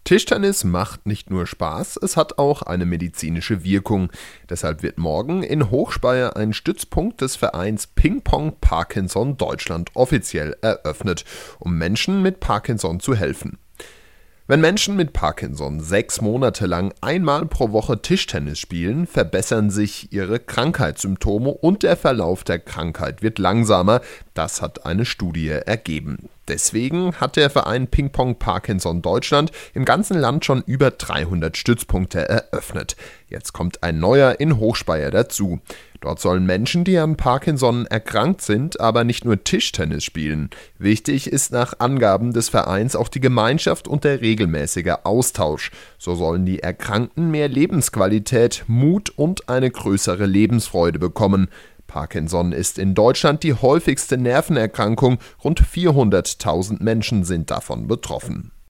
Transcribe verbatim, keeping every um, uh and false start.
Tischtennis macht nicht nur Spaß, es hat auch eine medizinische Wirkung. Deshalb wird morgen in Hochspeyer ein Stützpunkt des Vereins Ping-Pong Parkinson Deutschland offiziell eröffnet, um Menschen mit Parkinson zu helfen. Wenn Menschen mit Parkinson sechs Monate lang einmal pro Woche Tischtennis spielen, verbessern sich ihre Krankheitssymptome und der Verlauf der Krankheit wird langsamer. Das hat eine Studie ergeben. Deswegen hat der Verein Ping-Pong Parkinson Deutschland im ganzen Land schon über dreihundert Stützpunkte eröffnet. Jetzt kommt ein neuer in Hochspeyer dazu. Dort sollen Menschen, die an Parkinson erkrankt sind, aber nicht nur Tischtennis spielen. Wichtig ist nach Angaben des Vereins auch die Gemeinschaft und der regelmäßige Austausch. So sollen die Erkrankten mehr Lebensqualität, Mut und eine größere Lebensfreude bekommen. Parkinson ist in Deutschland die häufigste Nervenerkrankung. Rund vierhunderttausend Menschen sind davon betroffen.